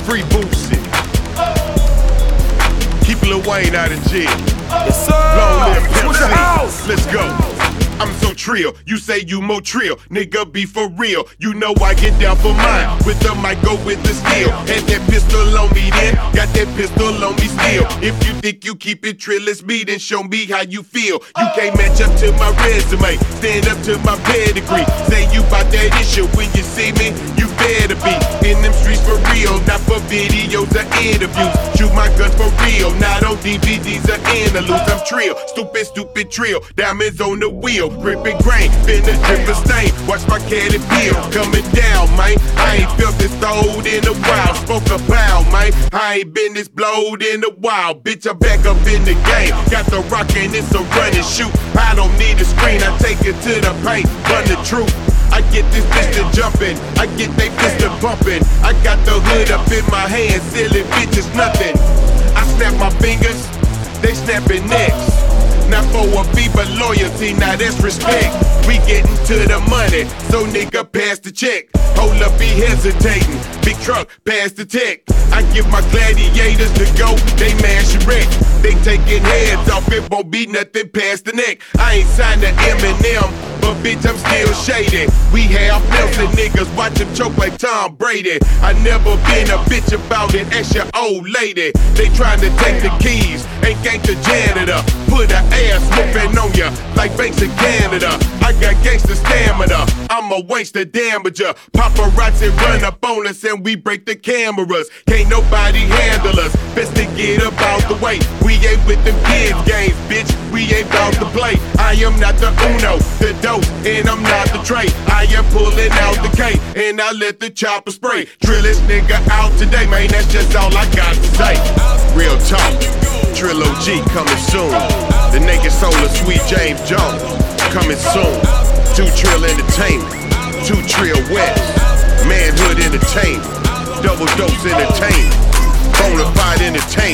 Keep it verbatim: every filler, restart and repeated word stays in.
Free Boosie. Keep Lil Wayne out of jail. Yes, sir. Long live Pimp Switch the C. house. Let's go. I'm so trill, you say you more trill, nigga be for real. You know I get down for mine, with the mic go with the steel. Had that pistol on me then, got that pistol on me still. If you think you keep it trill, it's me, then show me how you feel. You can't match up to my resume, stand up to my pedigree. Say you bout that issue, when you see me, you better be in them streets for real, not for videos or interviews. Shoot my guns for real, not on D V Ds or interludes. I'm trill, stupid, stupid trill, diamonds on the wheel. Gripping grain, been a drip stain. Watch my caddy peel coming down, man. I ain't felt this throwed in a while. Spoke a pound, man. I ain't been this blowed in a while. Bitch, I'm back up in the game. Got the rock and it's a run and shoot. I don't need a screen, I take it to the paint. Run the truth. I get this bitch to jumping, I get they fist to bumping. I got the hood up in my hand, silly bitches nothing. I snap my fingers, they snapping necks. Not for a fee, but loyalty, now that's respect. We getting to the money, so nigga pass the check. Hold up, be hesitating, big truck, pass the tech. I give my gladiators to go, they mash and wreck. They taking heads off, it won't be nothing past the neck. I ain't signed to Eminem, but bitch, I'm still shady. We have Nelson niggas, watch them choke like Tom Brady. I never been a bitch about it, ask your old lady. They trying to take the keys, ain't gank the janitor. Put a ass whooping on ya, like Banks in Canada. I got gangsta stamina, I'm a waster damager. Paparazzi run up on us and we break the cameras. Can't nobody handle us, best to get up out the way. We ain't with them kids games, bitch, we ain't bout to play. I am not the Uno, the dose, and I'm not the tray. I am pulling out the K, and I let the chopper spray. Drill this nigga out today, man, that's just all I got to say. Real talk, Trill O G coming soon. The naked soul of Sweet James Jones coming soon. Two Trill Entertainment, two Trill West, Manhood Entertainment, Double Dose Entertainment, Bonafide Entertainment.